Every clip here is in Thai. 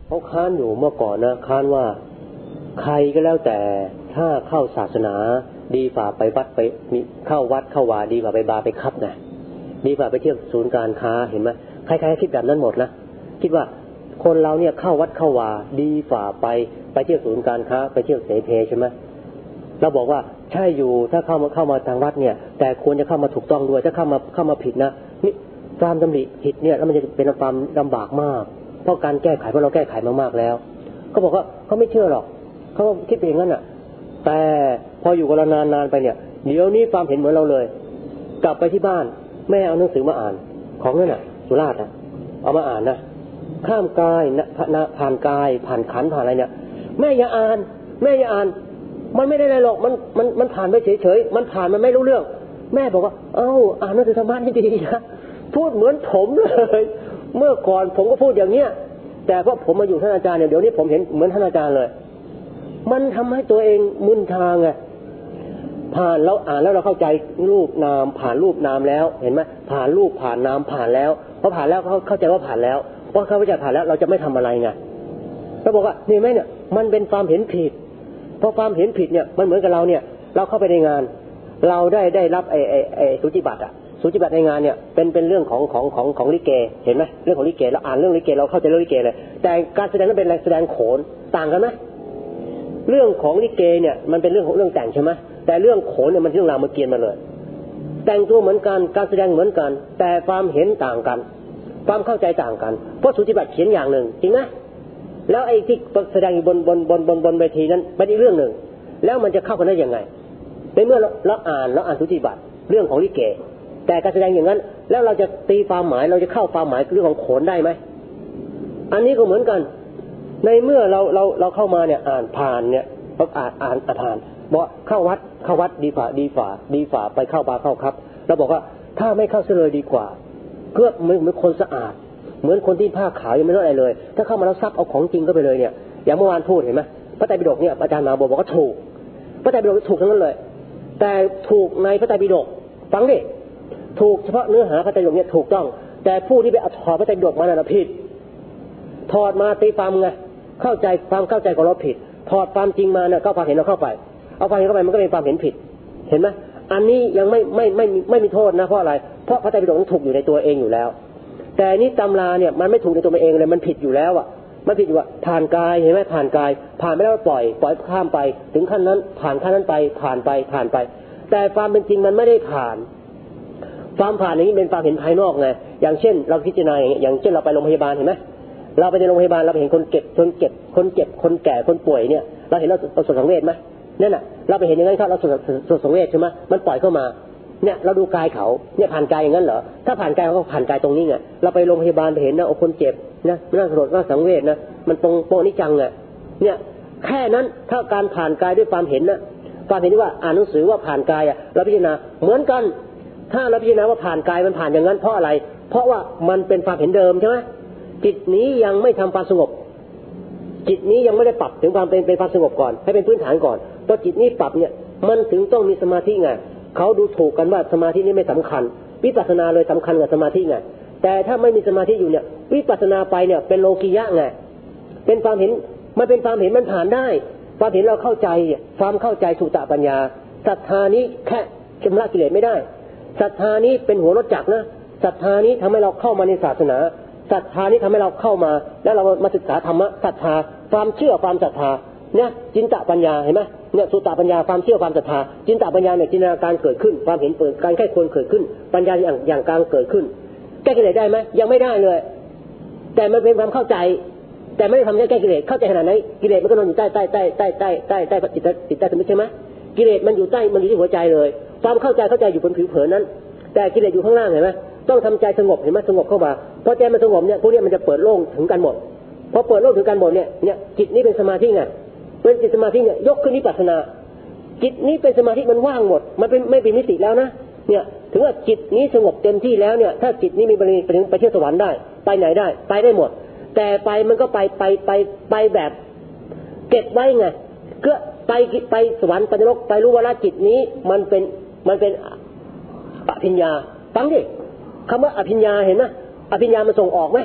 เขาค้านอยู่เมื่อก่อนนะค้านว่าใครก็แล้วแต่ถ้าเข้าศาสนาดีกว่าไปวัดไปเข้าวัดเข้าวาดีกว่าไปบาร์ไปคับนะดีกว่าไปเที่ยวศูนย์การค้าเห็นไหมใครๆคิดแบบนั้นหมดนะคิดว่าคนเราเนี่ยเข้าวัดเข้าวาดีกว่าไปเที่ยวศูนย์การค้าไปเที่ยวเสเพใช่ไหมเราบอกว่าใช่อยู่ถ้าเข้ามาทางวัดเนี่ยแต่ควรจะเข้ามาถูกต้องด้วยถ้าเข้ามาผิดนะนี่ความดำริผิดเนี่ยแล้วมันจะเป็นความลำบากมากเพราะการแก้ไขเพราะเราแก้ไขมากๆแล้วเขาบอกว่าเขาไม่เชื่อหรอกเขาคิดเองนั่นน่ะแต่พออยู่กับเรานานๆไปเนี่ยเดี๋ยวนี้ความเห็นเหมือนเราเลยกลับไปที่บ้านแม่เอาหนังสือมาอ่านของนั่นน่ะสุราษฎร์เอามาอ่านนะข้ามกายผ่านกายผ่านขันผ่านอะไรเนี่ยแม่อย่าอ่านมันไม่ได้อะไรหรอกมันผ่านไปเฉยๆมันผ่านมันไม่รู้เรื่องแม่บอกว่าอ่านหนังสือธรรมะให้ดีนะพูดเหมือนผมเลยเมื่อก่อนผมก็พูดอย่างเนี้ยแต่พอผมมาอยู่ท่านอาจารย์เนี่ยเดี๋ยวนี้ผมเห็นเหมือนท่านอาจารย์เลยมันทำให้ตัวเองมึนทางไงผ่านแล้วอ่านแล้วเราเข้าใจรูปนามผ่านรูปนามแล้วเห็นไหมผ่านรูปผ่านนามผ่านแล้วพอผ่านแล้วเขาเข้าใจว่าผ่านแล้วพอเขาเข้าใจผ่านแล้วเราจะไม่ทำอะไรไงเราบอกว่านี่ไหมเนี่ยมันเป็นความเห็นผิดพอความเห็นผิดเนี่ยมันเหมือนกับเราเนี่ยเราเข้าไปในงานเราได้รับสุจิบัตรในงานเนี่ยเป็นเรื่องของลิเกเห็นไหมเรื่องของลิเกเราอ่านเรื่องลิเกเราเข้าใจเรื่องลิเกเลยแต่การแสดงนั้นเป็นแสดงโขนต่างกันไหมเรื่องของลิเกเนี่ยมันเป็นเรื่องของเรื่องแต่งใช่ไหมแต่เรื่องโขนเนี่ยมันเรื่องรามเกียรติ์มาเลยแต่งตัวเหมือนกันการแสดงเหมือนกันแต่ความเห็นต่างกันความเข้าใจต่างกันเพราะสุจิบัตรเขียนอย่างหนึ่งจริงไหมแล้วไอ้ที่แสดงอยู่บนเวทีนั้นเป็นอีกเรื่องหนึ่งแล้วมันจะเข้ากันได้ยังไงในเมื่อเราอ่านสุจิบัตรเรื่องของลิเกแต่การแสดงอย่างนั้นแล้วเราจะตีความหมายเราจะเข้าความหมายเรื่องของโขนได้ไหมอันนี้ก็เหมือนกันในเมื่อเราเข้ามาเนี่ยอ่านผ่านเนี่ยอ่านผ่านบอกเข้าวัดดีกว่าไปเข้าบาร์เข้าครับเราบอกว่าถ้าไม่เข้าเลยดีกว่าเพื่อเหมือนคนสะอาดเหมือนคนที่ผ้าขาวยังไม่รู้อะไรเลยถ้าเข้ามาแล้วซักเอาของจริงก็ไปเลยเนี่ยอย่างเมื่อวานพูดเห็นไหมพระไตรปิฎกเนี่ยอาจารย์มาบอกว่าถูกพระไตรปิฎกถูกทั้งนั้นเลยแต่ถูกในพระไตรปิฎกฟังดิถูกเฉพาะเนื้อหาพระไตรปิฎกเนี่ยถูกต้องแต่ผู้ที่ไปถอดพระไตรปิฎกมาน่ะผิดถอดมาตีความไงเข้าใจความเข้าใจของเราผิดถอดความจริงมาเนี่ยก็ความเห็นเราเข้าไปเอาความเห็นเข้าไปมันก็เป็นความเห็นผิดเห็นไหมอันนี้ยังไม่มีโทษนะเพราะอะไรเพราะพระไตรปิฎกถูกอยู่ในตัวเองอยู่แล้วแต่นี่ตำราเนี่ยมันไม่ถูกในตัวมันเองเลยมันผิดอยู่แล้วอ่ะมันผิดอยู่ว่าผ่านกายเห็นไหมผ่านกายผ่านไปแล้วปล่อยข้ามไปถึงขั้นนั้นผ่านขั้นนั้นไปผ่านไปแต่ความเป็นจริงมันไม่ได้ผ่านความผ่านอย่างนี้เป็นความเห็นภายนอกไงอย่างเช่นเราพิจารณาอย่างเช่นเราไปโรงพยาบาลเห็นไหมเราไปในโรงพยาบาลเราไปเห็นคนแก่คนแก่คนป่วยเนี่ยเราเห็นเราสดสังเวชไหมนั่นน่ะเราไปเห็นอย่างนั้นเขาเราสดสังเวชใช่ไหมมันปล่อยเข้ามาเนี่ยเราดูกายเขาเนี่ยผ่านกายอย่างนั้นเหรอถ้าผ่านกายเขาก็ผ่านกายตรงนี้ไงเราไปโรงพยาบาลไปเห็นนะคนเจ็บนะน่าสลดน่าสังเวชนะมันตรงโปนิจังอ่ะเนี่ยแค่นั้นถ้าการผ่านกายด้วยความเห็นนะความเห็นที่ว่าอ่านหนังสือว่าผ่านกายอ่ะเราพิจารณาเหมือนกันถ้าเราพิจารณาว่าผ่านกายมันผ่านอย่างนั้นเพราะอะไรเพราะว่ามันเป็นความเห็นเดิมใช่ไหมจิตนี้ยังไม่ทำความสงบจิตนี้ยังไม่ได้ปรับถึงความเป็นความสงบก่อนให้เป็นพื้นฐานก่อนพอจิตนี้ปรับเนี่ยมันถึงต้องมีสมาธิไงเขาดูถูกกันว่าสมาธินี้ไม่สำคัญวิปัสสนาเลยสำคัญกว่าสมาธิไงแต่ถ้าไม่มีสมาธิอยู่เนี่ยวิปัสสนาไปเนี่ยเป็นโลกิยะไงเป็นความเห็นมันเป็นความเห็นมันผ่านได้ความเห็นเราเข้าใจความเข้าใจสุตตปัญญาศรัทธานี้แค่ชำระกิเลสไม่ได้ศรัทธานี้เป็นหัวรถจักรนะศรัทธานี้ทำให้เราเข้ามาในศาสนาศรัทธานี้ทำให้เราเข้ามาแล้วเรามาศึกษาธรรมะศรัทธาความเชื่อความศรัทธาเนี่ยจินตปัญญาเห็นไหมเนี่ยสุตตปัญญาความเชื่อความศรัทธาจินตปัญญาเนี่ยจินตนาการเกิดขึ้นความเห็นเปิดการแค่ควรเกิดขึ้นปัญญาอย่างกลางเกิดขึ้นแก้กิเลสได้ไหมยังไม่ได้เลยแต่มันเป็นความเข้าใจแต่ไม่ได้ทำให้แก้กิเลสเข้าใจขนาดไหนกิเลสมันก็นอนอยู่ใต้จิตใต้สมมติใช่ไหมกิเลสมันอยู่ที่หัวใจเลยความเข้าใจอยู่บนผิวเผินนั้นแต่กิเลสอยู่ข้างล่างเห็นไหมต้องทำใจสงบเห็นไหมสงบเข้ามาพอใจมันสงบเนี่ยพวกนี้มันจะเปิดโล่งถึงกันหมดพอเปิดโล่งถึงกันหมดเนี่ยจิตนี้เป็นสมาธิไงเป็นจิตสมาธิเนี่ยยกขึ้นวิปัสสนาจิตนี้เป็นสมาธิมันว่างหมดมันเป็นไม่เป็นมิติแล้วนะเนี่ยถึงว่าจิตนี้สงบเต็มที่แล้วเนี่ยถ้าจิตนี้มีบารมีไปเที่ยวสวรรค์ได้ไปไหนได้ไปได้หมดแต่ไปมันก็ไปแบบเก็บไว้ไงก็ไปสวรรค์ไปนรกไปรู้ว่าจิตนี้มันเป็นอภิญญาฟังดิคำว่าอภิญญาเห็นไหมอภิญญามันส่งออกไหม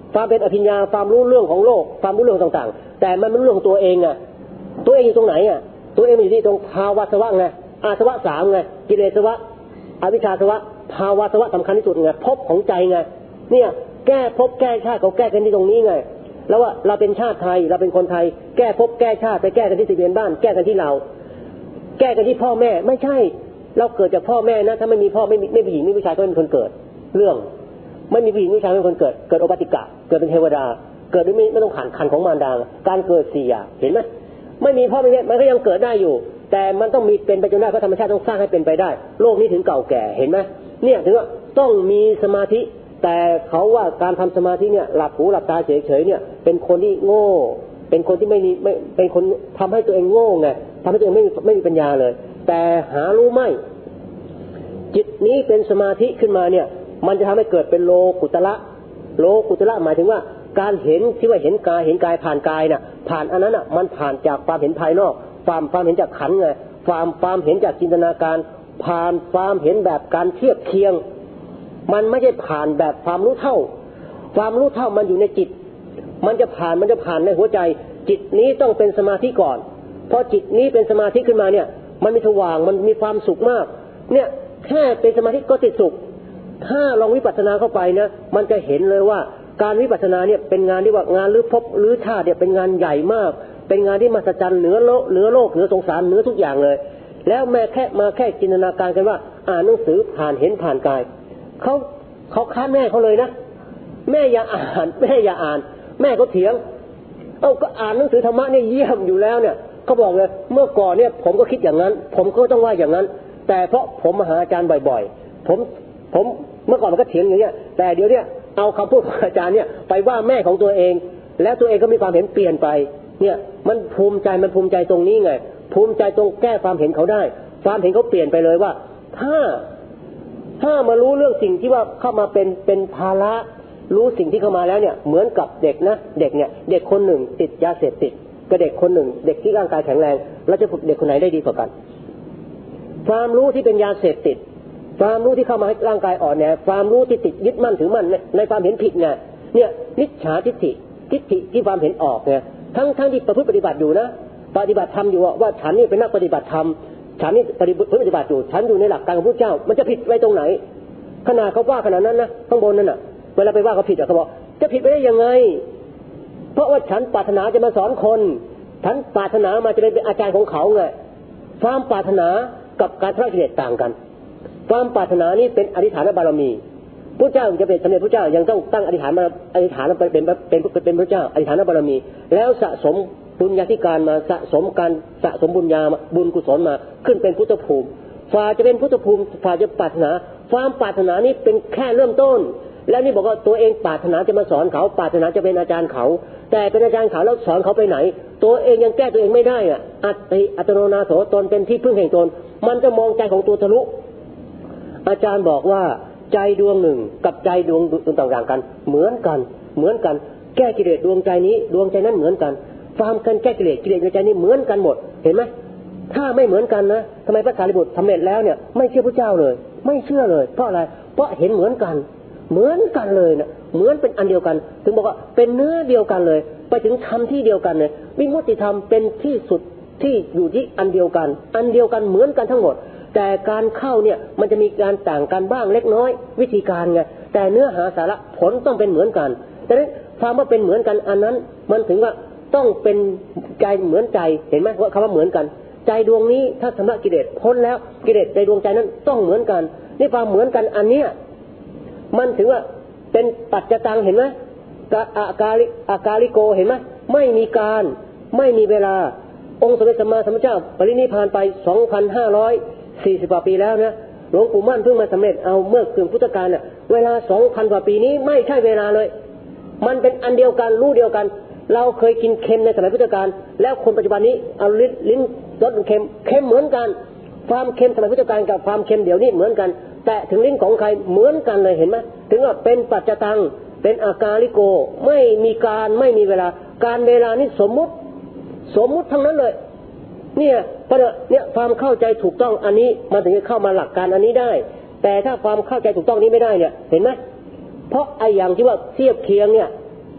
ความเป็นอภิญญาความรู้เรื่องของโลกความรู้เรื่องต่างๆแต่มันไม่รู้เรื่องของตัวเองอ่ะตัวเองอยู่ตรงไหนอ่ะตัวเองอยู่ที่ตรงภาวะสวะไงอาสวะสามไงกิเลสสวะอวิชชาสวะภาวะสวะสำคัญที่สุดไงภพของใจไงเนี่ยแก้ภพแก้ชาติเขาแก้กันที่ตรงนี้ไงแล้วว่าเราเป็นชาติไทยเราเป็นคนไทยแก้ภพแก้ชาติไปแก้กันที่ทะเบียนบ้านแก้กันที่เราแก้กันที่พ่อแม่ไม่ใช่เราเกิดจากพ่อแม่นะถ้าไม่มีพ่อไม่มีหญิงไม่มีผู้ชายก็ไม่มีคนเกิดเรื่องไม่มีผู้หญิงผู้ชายไม่มีคนเกิดโอปติกะเกิดเป็นเทวดาเกิดไม่ต้องผ่านคันของมารดาการเกิด4อย่างเห็นไหมไม่มีพ่อไม่มีมันก็ยังเกิดได้อยู่แต่มันต้องมีเป็นไปจนได้เพราะธรรมชาติต้องสร้างให้เป็นไปได้โลกนี้ถึงเก่าแก่เห็นไหมเนี่ยถึงว่าต้องมีสมาธิแต่เขาว่าการทำสมาธิเนี่ยหลับหูหลับตาเฉยๆเนี่ยเป็นคนที่โง่เป็นคนที่ไม่เป็นคนทำให้ตัวเองโง่ไงทำให้ตัวเองไม่มีปัญญาเลยแต่หารู้ไหมจิตนี้เป็นสมาธิขึ้นมาเนี่ยมันจะทำให้เกิดเป็นโลกุตระโลกุตระหมายถึงว่าการเห็นที่ว่าเห็นกายผ่านกายน่ะผ่านอันนั้นน่ะมันผ่านจากความเห็นภายนอกความเห็นจากขันธ์ไงความเห็นจากจินตนาการผ่านความเห็นแบบการเทียบเคียงมันไม่ใช่ผ่านแบบความรู้เท่ามันอยู่ในจิตมันจะผ่านในหัวใจจิตนี้ต้องเป็นสมาธิก่อนพอจิตนี้เป็นสมาธิขึ้นมาเนี่ยมันมีสว่างมันมีความสุขมากเนี่ยแค่เป็นสมาธิก็ติดสุขถ้าลองวิปัสสนาเข้าไปนะมันจะเห็นเลยว่าการวิปัสสนาเนี่ยเป็นงานที่ว่างานหรือภพหรือชาติเนี่ยเป็นงานใหญ่มากเป็นงานที่มหัศจรรย์เหนือโลกเหนือสงสารเหนือทุกอย่างเลยแล้วแค่จินตนาการกันว่าอ่านหนังสือผ่านเห็นผ่านกายเขาค้านแม่เขาเลยนะแม่อย่าอ่านแม่ก็เถียงก็อ่านหนังสือธรรมะเนี่ยเยี่ยมอยู่แล้วเนี่ยเขาบอกเลยเมื่อก่อนเนี่ยผมก็คิดอย่างนั้นผมก็ต้องว่าอย่างนั้นแต่เพราะผมมาหาอาจารย์บ่อยๆผมเมื่อก่อนมันก็เถียงอย่างเงี้ยแต่เดี๋ยวเนี้ยเอาคำพูดของอาจารย์เนี่ยไปว่าแม่ของตัวเองแล้วตัวเองก็มีความเห็นเปลี่ยนไปเนี่ยมันภูมิใจตรงนี้ไงภูมิใจตรงแก้ความเห็นเขาได้ความเห็นเขาเปลี่ยนไปเลยว่าถ้ามารู้เรื่องสิ่งที่ว่าเข้ามาเป็นภาระรู้สิ่งที่เข้ามาแล้วเนี่ยเหมือนกับเด็กนะเด็กคนหนึ่งติดยาเสพติดกับเด็กคนหนึ่งเด็กที่ร่างกายแข็งแรงแล้วจะฝึกเด็กคนไหนได้ดีกว่ากันความรู้ที่เป็นยาเสพติดความรู้ที่เข้ามาให้ร่างกายอ่อนแอความรู้ที่ติดยึดมั่นถือมั่นในความเห็นผิดเนี่ยมิจฉาทิฏฐิที่ความเห็นออกเนี่ยทั้งที่ประพฤติปฏิบัติอยู่นะปฏิบัติธรรมอยู่ว่าฉันนี่เป็นนักปฏิบัติธรรมฉันนี่ปฏิบัติอยู่ฉันอยู่ในหลักการของพระเจ้ามันจะผิดไว้ตรงไหนขนาดเขาว่าขนาดนั้นนะข้างบนนั่นน่ะเวลาไปว่าเขาผิดเขาบอกจะผิดไปได้ยังไงเพราะว่าฉันปรารถนาจะมาสอนคนฉันปรารถนามาจะเป็นอาจารย์ของเขาไงความปรารถนากับการทอดกิเลสต่างกันความปรารถนานี้เป็นอธิษฐานบารมีพระเจ้าจะเป็นสมเด็จพระเจ้ายังต้องตั้งอธิษฐานเป็นพระเจ้าอธิษฐานบารมีแล้วสะสมบุญญาธิการมาสะสมบุญกุศลมาขึ้นเป็นพุทธภูมิฝ่าจะเป็นพุทธภูมิฝ่าจะปรารถนาความปรารถนานี้เป็นแค่เริ่มต้นแล้วนี่บอกว่าตัวเองปรารถนาจะมาสอนเขาปรารถนาจะเป็นอาจารย์เขาแต่เป็นอาจารย์เขาแล้วสอนเขาไปไหนตัวเองยังแก้ตัวเองไม่ได้อัตโนนาโถตนเป็นที่พึ่งแห่งตนมันจะมองใจของตัวทะลุอาจารย์บอกว่าใจดวงหนึ่งกับใจดวงต่างๆกันเหมือนกันแก้กิเลสดวงใจนี้ดวงใจนั้นเหมือนกันความกันแก้กิเลสในใจนี้เหมือนกันหมดเห็นไหมถ้าไม่เหมือนกันนะทำไมพระสารีบุตรสำเร็จแล้วเนี่ยไม่เชื่อพระเจ้าเลยไม่เชื่อเลยเพราะอะไรเพราะเห็นเหมือนกันเลยนะเหมือนเป็นอันเดียวกันถึงบอกว่าเป็นเนื้อเดียวกันเลยไปถึงธรรมที่เดียวกันเลยวิมุตติธรรมเป็นที่สุดที่อยู่ที่อันเดียวกันเหมือนกันทั้งหมดแต่การเข้าเนี่ยมันจะมีการต่างกันบ้างเล็กน้อยวิธีการไงแต่เนื้อหาสาระผลต้องเป็นเหมือนกันแต่นั้นความว่าเป็นเหมือนกันอันนั้นมันถึงว่าต้องเป็นใจเหมือนใจเห็นไหมว่าคำว่าเหมือนกันใจดวงนี้ถ้าชำระกิเลสพ้นแล้วกิเลสในดวงใจนั้นต้องเหมือนกันนี่ความเหมือนกันอันเนี้ยมันถึงว่าเป็นปัจจตังเห็นไหมอากาลิโกเห็นไหมไม่มีการไม่มีเวลาองค์สมเด็จสัมมาสัมพุทธเจ้าปรินิพพานไป 2,540 กว่าปีแล้วนะหลวงปู่มั่นเพิ่งมาสำเร็จเอาเมื่อถึงพุทธกาลเนี่ยเวลา 2,000 กว่าปีนี้ไม่ใช่เวลาเลยมันเป็นอันเดียวกันรู้เดียวกันเราเคยกินเค็มในสมัยพุทธกาลแล้วคนปัจจุบันนี้เอาลิ้นรสเค็มเหมือนกันความเค็มสมัยพุทธกาลกับความเค็มเดี๋ยวนี้เหมือนกันแต่ถึงลิ้นของใครเหมือนกันเลยเห็นไหมถึงว่าเป็นปัจจตังเป็นอากาลิโกไม่มีการไม่มีเวลาการเวลานี่สมมุติทั้งนั้นเลยเนี่ยความเข้าใจถูกต้องอันนี้มันถึงจะเข้ามาหลักการอันนี้ได้แต่ถ้าความเข้าใจถูกต้องนี้ไม่ได้เนี่ยเห็นไหมเพราะไอ้อย่างที่ว่าเทียบเคียงเนี่ย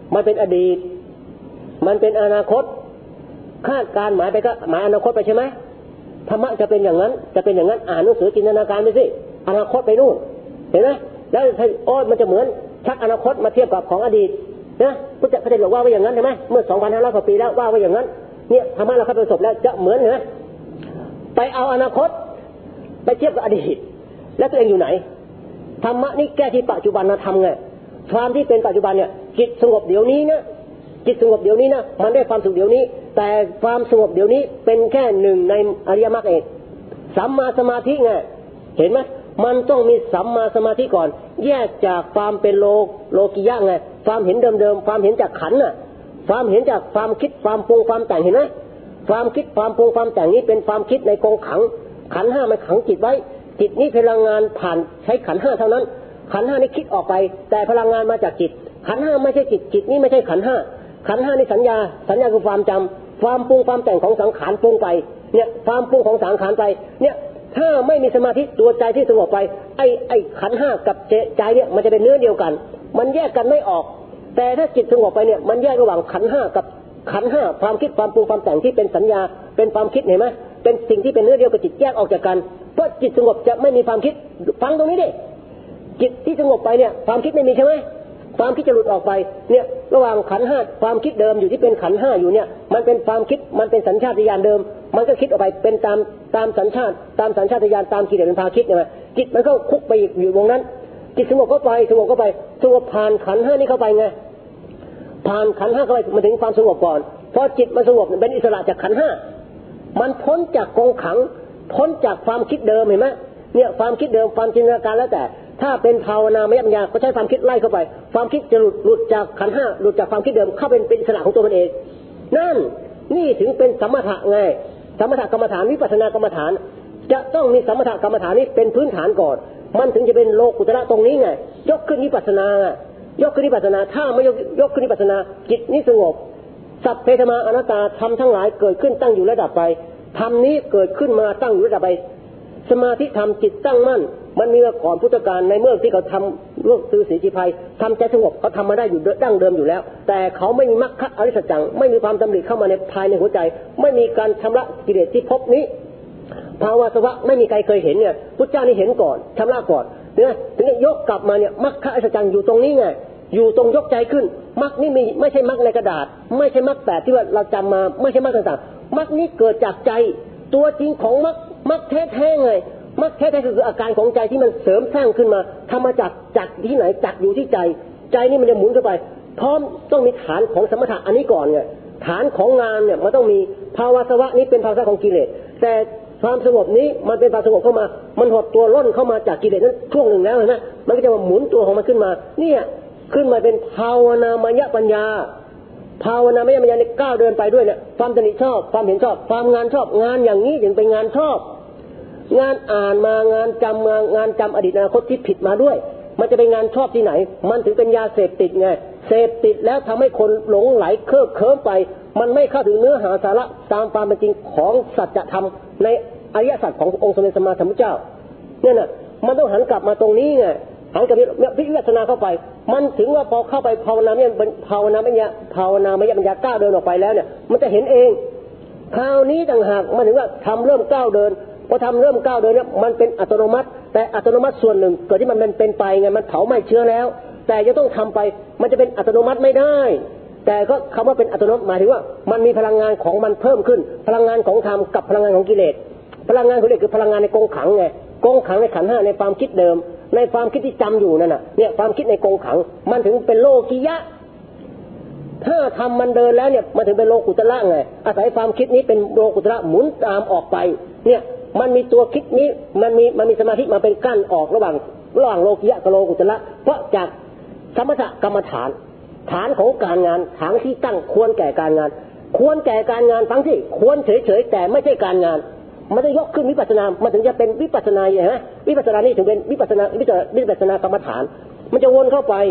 มันเป็นอดีตมันเป็นอนาคตคาดการหมายไปก็หมายอนาคตไปใช่ไหมธรรมะจะเป็นอย่างนั้นจะเป็นอย่างนั้นอ่านหนังสือจินตนาการไปสิอนาคตไปนู่นเห็นไหมแล้วมันจะเหมือนชักอนาคตมาเทียบกับของอดีตนะพระเจ้าบอกว่าไว้อย่างนั้นใช่ไหมเมื่อ 2,500 กว่าปีแล้วว่าไว้อย่างนั้นเนี่ยธรรมะเราเข้าไปประสบแล้วจะเหมือนนะไปเอาอนาคตไปเทียบกับอดีตแล้วตัวเองอยู่ไหนธรรมะนี่แก้ที่ปัจจุบันนะทำไงความที่เป็นปัจจุบันเนี่ยจิตสงบเดี๋ยวนี้นะจิตสงบเดี๋ยวนี้นะมันได้ความสุขเดี๋ยวนี้แต่ความสงบเดี๋ยวนี้เป็นแค่หนึ่งในอริยมรรคเองสัมมาสมาธิไงเห็นไหมมันต้องมีสัมมาสมาธิก่อนแยกจากความเป็นโลกิยะไงความเห็นเดิมๆความเห็นจากขันธ์น่ะความเห็นจากความคิดความปรุงความแต่งเห็นไหมความคิดความปรุงความแต่งนี้เป็นความคิดในกองขังขันธ์ห้ามันขังจิตไว้จิตนี้พลังงานผ่านใช้ขันธ์ห้าเท่านั้นขันธ์ห้านี้คิดออกไปแต่พลังงานมาจากจิตขันธ์ห้าไม่ใช่จิตจิตนี้ไม่ใช่ขันธ์ห้าขันธ์ห้านี่สัญญาคือความจำความปรุงความแต่งของสังขารปรุงไปเนี่ยความปรุงของสังขารไปเนี่ยถ้าไม่มีสมาธิตัวใจที่สงบไปไอ้ขันธ์ห้ากับใจเนี่ยมันจะเป็นเนื้อเดียวกันมันแยกกันไม่ออกแต่ถ้าจิตสงบไปเนี่ยมันแยกระหว่างขันธ์ห้ากับขันธ์ห้าความคิดความปรุงความแต่งที่เป็นสัญญาเป็นความคิดเห็นไหมเป็นสิ่งที่เป็นเนื้อเดียวกับจิตแยกออกจากกันเพราะจิตสงบจะไม่มีความคิดฟังตรงนี้ดิจิตที่สงบไปเนี่ยความคิดไม่มีใช่ไหมความคิดจะหลุดออกไปเนี่ยระหว่างขันธ์ห้าความคิดเดิมอยู่ที่เป็นขันธ์ห้าอยู่เนี่ยมันเป็นความคิดมันเป็นสัญชาตญาณเดิมมันก็คิดออกไปเป็นตามสัญชาตญาณตามกิเลสเป็นพาคิดเนี่ยจิตมันก็คุกไปอยู่ตรงนั้นจิตสงบก็ไปสงบผ่านขันธ์ห้านี้เข้าไปไงผ่านขันธ์ห้าเข้าไปมาถึงความสงบก่อนพอจิตมันสงบเป็นอิสระจากขันธ์ห้ามันพ้นจากกองขังพ้นจากความคิดเดิมเห็นไหมเนี่ยความคิดเดิมความจินตนาการแล้วแต่ถ้าเป็นภาวนามยปัญญาก็ใช้ความคิดไล่เข้าไปความคิดจะหลุดจากขันธ์ห้าหลุดจากความคิดเดิมเข้าเป็นอิสระของตัวมันเองนั่นนี่ถึงเป็นสมถะไงสมถะกรรมฐานวิปัสสนากรรมฐานจะต้องมีสมถะกรรมฐานนี้เป็นพื้นฐานก่อนมันถึงจะเป็นโลกุตระตรงนี้ไงยกขึ้นวิปัสสนายกขึ้นวิปัสสนาถ้าไม่ยกขึ้นวิปัสสนาจิตนี้สงบสัพเพธรรมาอนัตตาธรรมทั้งหลายเกิดขึ้นตั้งอยู่ระดับไปธรรมนี้เกิดขึ้นมาตั้งอยู่ระดับไปสมาธิธรรมจิตตั้งมั่นมันมีมาก่อนพุทธกาลในเมื่อที่เขาทำรูปตือสีจิภัยทำใจสงบเขาทำมาได้อยู่ดั้งเดิมอยู่แล้วแต่เขาไม่มีมรรคอริยสัจจังไม่มีความดำริเข้ามาในภายในหัวใจไม่มีการชำระกิเลสที่พบนี้ภาวะสวะไม่มีใครเคยเห็นเนี่ยพุทธเจ้านี่เห็นก่อนชำระก่อนเนี่ยถึงยกกลับมาเนี่ยมรรคอริยสัจจังอยู่ตรงนี้ไงอยู่ตรงยกใจขึ้นมรรคนี่มีไม่ใช่มรรคในกระดาษไม่ใช่มรรค8ที่ว่าเราจำมาไม่ใช่มรรคต่างๆมรรคนี้เกิดจากใจตัวจริงของมรรคแท้ๆไงมรรคแท้ๆคืออาการของใจที่มันเสริมสร้างขึ้นมาทำมาจากที่ไหนจักอยู่ที่ใจนี่มันจะหมุนเข้าไปพร้อมต้องมีฐานของสมถะอันนี้ก่อนไงฐานของงานเนี่ยมันต้องมีภาวะสวะนี้เป็นภาวะของกิเลสแต่ความสงบนี้มันเป็นความสงบเข้ามามันหดตัวร่นเข้ามาจากกิเลสนั้นช่วงหนึ่งแล้วเห็นไหมมันก็จะมาหมุนตัวของมันขึ้นมาเนี่ยขึ้นมาเป็นภาวนามยปัญญาภาวนามยปัญญาในก้าวเดินไปด้วยเนี่ยความตนิชอบความเห็นชอบความงานชอบงานอย่างนี้ถึงเป็นงานชอบงานอ่านมางานจำอดีตอนาคตที่ผิดมาด้วยมันจะเป็นงานชอบที่ไหนมันถึงเป็นยาเสพติดไงเสพติดแล้วทำให้คนหลงไหลเคลิ้มเคลิ้มไปมันไม่เข้าถึงเนื้อหาสาระตามความเป็นจริงของสัจธรรมในอริยสัจขององค์สมเด็จสัมมาสัมพุทธเจ้าเนี่ยนะมันต้องหันกลับมาตรงนี้ไงหันกลับพิจารณาเข้าไปมันถึงว่าพอเข้าไปภาวนามยปัญญาก้าวเดินออกไปแล้วเนี่ยมันจะเห็นเองคราวนี้ต่างหากมันถึงว่าทำเริ่มก้าวเดินพอทำเริ่มก้าวเดินเนี่ยมันเป็นอัตโนมัติแต่อัตโนมัติส่วนหนึ่งเกิดที่มันเป็นไปไงมันเผาไหม้เชื้อแล้วแต่จะต้องทำไปมันจะเป็นอัตโนมัติไม่ได้แต่ก็คำว่าเป็นอัตโนมัติหมายถึงว่ามันมีพลังงานของมันเพิ่มขึ้นพลังงานของธรรมกับพลังงานของกิเลสพลังงานของกิเลสคือพลังงานในกองขังไงกองขังในขันธ์ห้าในความคิดเดิมในความคิดที่จำอยู่นั่นน่ะเนี่ยความคิดในกองขังมันถึงเป็นโลกิยะถ้าทำมันเดินแล้วเนี่ยมันถึงเป็นโลกุตระไงอาศัยความคิดนี้เป็นโลกุตระหมุนตามออกไปเนี่ยมันมีตัวคิดนี้มันมีสมาธิมาเป็นกั้นออกระหว่างโลกิยะกับโลกุตระเพราะจากสมถกรรมฐานฐานของการงานฐานที่ตั้งควรแก่การงานควรแก่การงานทั้งที่ควรเฉยๆแต่ไม่ใช่การงานมันจะยกขึ้นวิปัสสนามันถึงจะเป็นวิปัสสนาใช่ไหมวิปัสสนานี่ถึงเป็นวิปัสสนากรรมฐานมันจะวนเข้าไป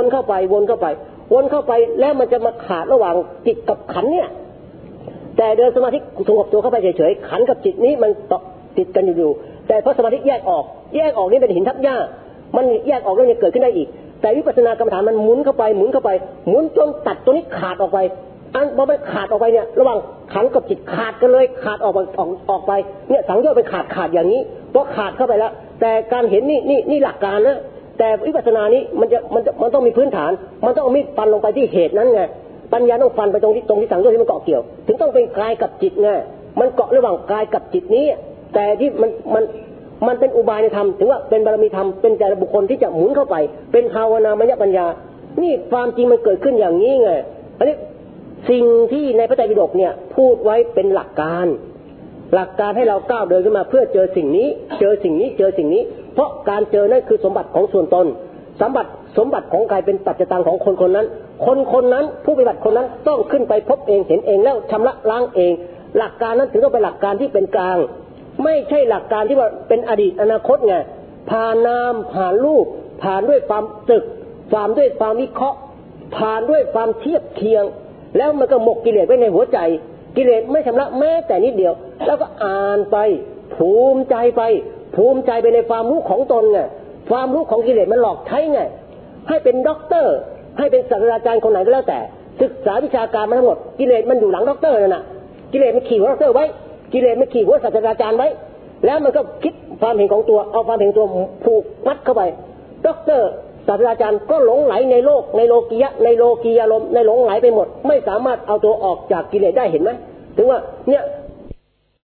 แล้วมันจะมาขาดระหว่างจิตกับขันเนี่ยแต่เดินสมาธิสงบตัวเข้าไปเฉยๆขันกับจิตนี้มันติดกันอยู่แต่พอสมาธิแยกออกนี่เป็นหินทับหญ้ามันแยกออกแล้วจะเกิดขึ้นได้อีกแต่วิปัสสนากรรมฐานมันหมุนเข้าไปหมุนจนตัดตัวนี้ขาดออกไปอันพอมันขาดออกไปเนี่ยระหว่างขันกับจิตขาดกันเลยขาดออกไปเนี่ยสังโยชน์เป็นขาดอย่างนี้เพราะขาดเข้าไปแล้วแต่การเห็นนี่หลักการนะแต่วิปัสสนานี้มันต้องมีพื้นฐานมันต้องเอามีดฟันลงไปที่เหตุนั้นไงปัญญาต้องฟันไปตรงที่สังโยชน์ที่มันเกาะเกี่ยวถึงต้องเป็นกายกับจิตไงมันเกาะระหว่างกายกับจิตนี้แต่ที่มันเป็นอุบายในธรรมถึงว่าเป็นบารมีธรรมเป็นใจบุคคลที่จะหมุนเข้าไปเป็นภาวนามยปัญญานี่ความจริงมันเกิดขึ้นอย่างนี้ไงอันนี้สิ่งที่ในพระไตรปิฎกเนี่ยพูดไว้เป็นหลักการให้เราก้าวเดินขึ้นมาเพื่อเจอสิ่งนี้เพราะการเจอนั่นคือสมบัติของส่วนตนสมบัติของกายเป็นปัจจตังของคนนั้นคนนั้นผู้ปฏิบัติคนนั้นต้องขึ้นไปพบเองเห็นเองแล้วชำระล้างเองหลักการนั้นถึงต้องเป็นหลักการที่เป็นกลางไม่ใช่หลักการที่ว่าเป็นอดีตอนาคตไงผ่านนามผ่านรูปผ่านด้วยความตึกผ่านด้วยความวิเคราะห์ผ่านด้วยความเทียบเคียงแล้วมันก็หมกกิเลสไว้ในหัวใจกิเลสไม่ชำระแม้แต่นิดเดียวแล้วก็อ่านไปภูมิใจไปในความรู้ของตนไงความรู้ของกิเลสมันหลอกใช้ไงให้เป็นด็อกเตอร์ให้เป็นศาสตราจารย์คนไหนก็แล้วแต่ศึกษาวิชาการมาทั้งหมดกิเลสมันอยู่หลังด็อกเตอร์นั่นน่ะกิเลสมันขี่หัวด็อกเตอร์ไว้กิเลสมันขี่หัวศาสตราจารย์ไว้แล้วมันก็คิดความเห็นของตัวเอาความเห็นตัวผูกมัดเข้าไปด็อกเตอร์ศาสตราจารย์ก็หลงไหลในโลกในโลกียารมณ์ในหลงไหลไปหมดไม่สามารถเอาตัวออกจากกิเลสได้เห็นไหมถึงว่าเนี่ย